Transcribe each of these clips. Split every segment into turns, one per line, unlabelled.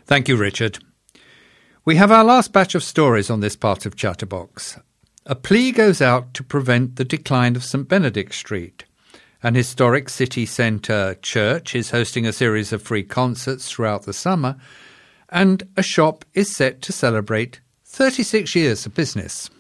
Thank you, Richard. We have our last batch of stories on this part of Chatterbox. A plea goes out to prevent the decline of St Benedict Street. An historic city centre church is hosting a series of free concerts throughout the summer, and a shop is set to celebrate 36 years of business.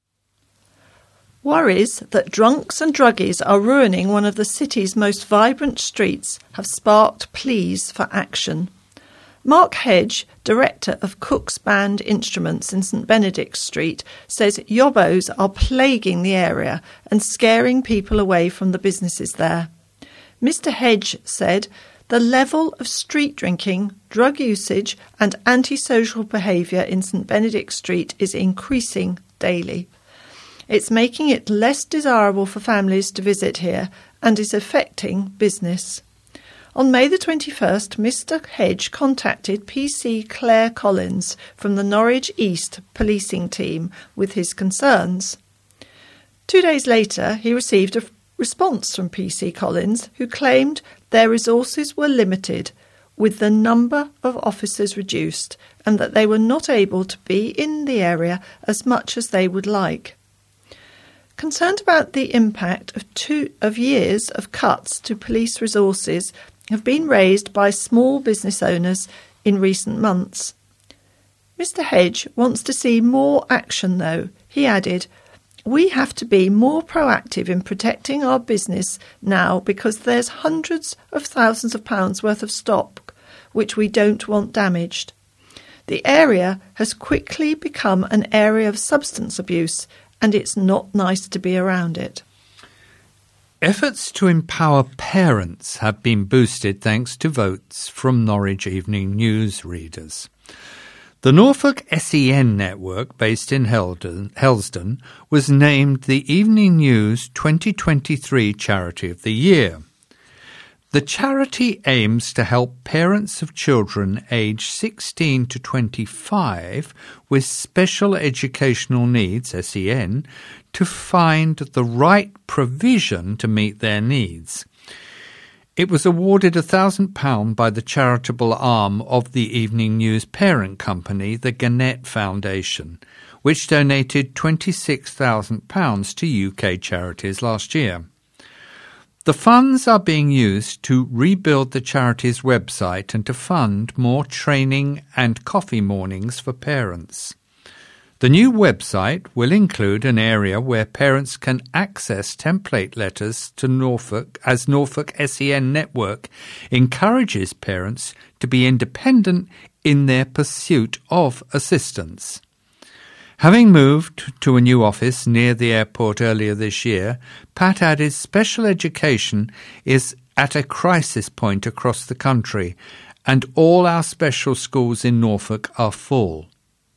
Worries that drunks and druggies are ruining one of the city's most vibrant streets have sparked pleas for action. Mark Hedge, director of Cook's Band Instruments in St Benedict Street, says yobbos are plaguing the area and scaring people away from the businesses there. Mr Hedge said the level of street drinking, drug usage and antisocial behaviour in St Benedict Street is increasing daily. It's making it less desirable for families to visit here and is affecting business. On May the 21st, Mr Hedge contacted PC Claire Collins from the Norwich East policing team with his concerns. 2 days later, he received a response from PC Collins, who claimed their resources were limited, with the number of officers reduced, and that they were not able to be in the area as much as they would like. Concerned about the impact of years of cuts to police resources have been raised by small business owners in recent months. Mr Hedge wants to see more action, though. He added, "We have to be more proactive in protecting our business now because there's hundreds of thousands of pounds worth of stock which we don't want damaged. The area has quickly become an area of substance abuse, and it's not nice to be around it."
Efforts to empower parents have been boosted thanks to votes from Norwich Evening News readers. The Norfolk SEN network, based in Helsdon, was named the Evening News 2023 Charity of the Year. The charity aims to help parents of children aged 16 to 25 with special educational needs, SEN, to find the right provision to meet their needs. It was awarded £1,000 by the charitable arm of the Evening News parent company, the Gannett Foundation, which donated £26,000 to UK charities last year. The funds are being used to rebuild the charity's website and to fund more training and coffee mornings for parents. The new website will include an area where parents can access template letters to Norfolk, as Norfolk SEN Network encourages parents to be independent in their pursuit of assistance. Having moved to a new office near the airport earlier this year, Pat added special education is at a crisis point across the country, and all our special schools in Norfolk are full.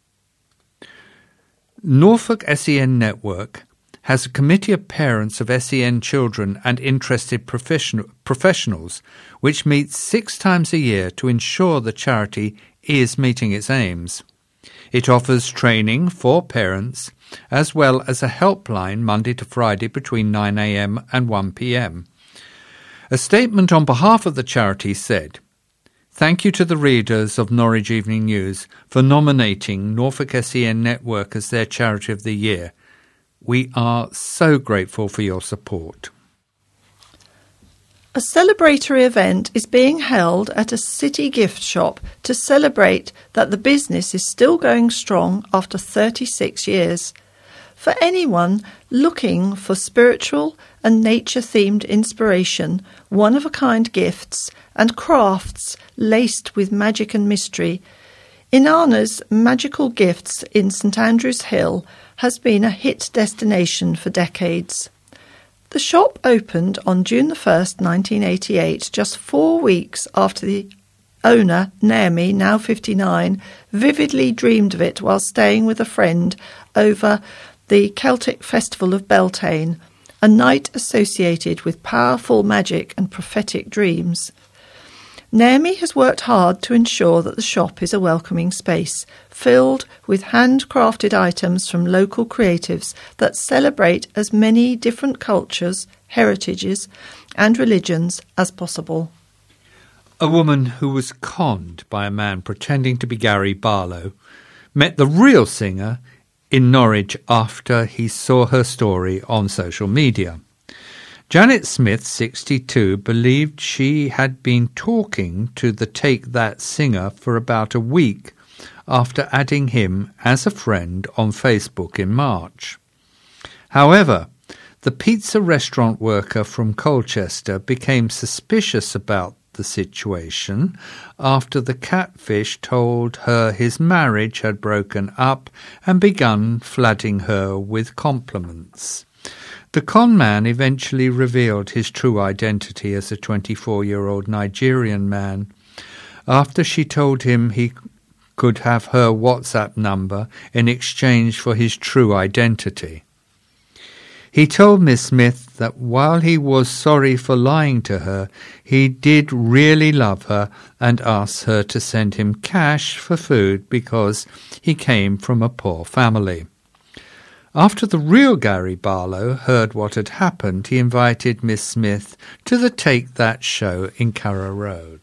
Norfolk SEN Network has a committee of parents of SEN children and interested professionals which meets 6 times a year to ensure the charity is meeting its aims. It offers training for parents as well as a helpline Monday to Friday between 9 a.m. and 1 p.m. A statement on behalf of the charity said, "Thank you to the readers of Norwich Evening News for nominating Norfolk SEN Network as their Charity of the Year. We are so grateful for your support."
A celebratory event is being held at a city gift shop to celebrate that the business is still going strong after 36 years. For anyone looking for spiritual and nature-themed inspiration, one-of-a-kind gifts and crafts laced with magic and mystery, Inanna's Magical Gifts in St Andrews Hill has been a hit destination for decades. The shop opened on June the 1st, 1988, just 4 weeks after the owner, Naomi, now 59, vividly dreamed of it while staying with a friend over the Celtic Festival of Beltane, a night associated with powerful magic and prophetic dreams. Naomi has worked hard to ensure that the shop is a welcoming space, filled with handcrafted items from local creatives that celebrate as many different cultures, heritages and religions as possible.
A woman who was conned by a man pretending to be Gary Barlow met the real singer in Norwich after he saw her story on social media. Janet Smith, 62, believed she had been talking to the Take That singer for about a week after adding him as a friend on Facebook in March. However, the pizza restaurant worker from Colchester became suspicious about the situation after the catfish told her his marriage had broken up and begun flooding her with compliments. The con man eventually revealed his true identity as a 24-year-old Nigerian man after she told him he could have her WhatsApp number in exchange for his true identity. He told Miss Smith that while he was sorry for lying to her, he did really love her and asked her to send him cash for food because he came from a poor family. After the real Gary Barlow heard what had happened, he invited Miss Smith to the Take That show in Carrow Road.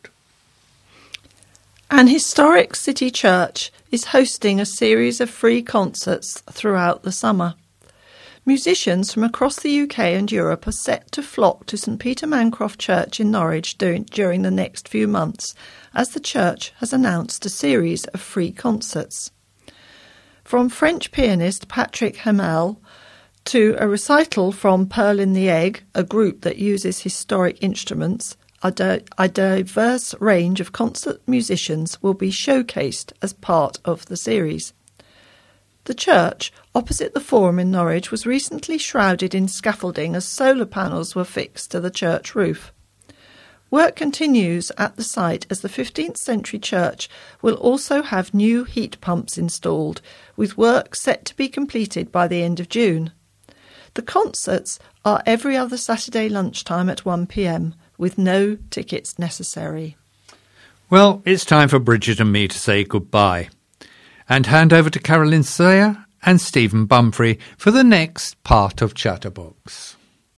An historic city church is hosting a series of free concerts throughout the summer. Musicians from across the UK and Europe are set to flock to St Peter Mancroft Church in Norwich during the next few months, as the church has announced a series of free concerts. From French pianist Patrick Hamel to a recital from Pearl in the Egg, a group that uses historic instruments, a diverse range of concert musicians will be showcased as part of the series. The church, opposite the Forum in Norwich, was recently shrouded in scaffolding as solar panels were fixed to the church roof. Work continues at the site as the 15th century church will also have new heat pumps installed, with work set to be completed by the end of June. The concerts are every other Saturday lunchtime at 1 p.m, with no tickets necessary.
Well, it's time for Bridget and me to say goodbye and hand over to Carolyn Sayer and Stephen Bumfrey for the next part of Chatterbox.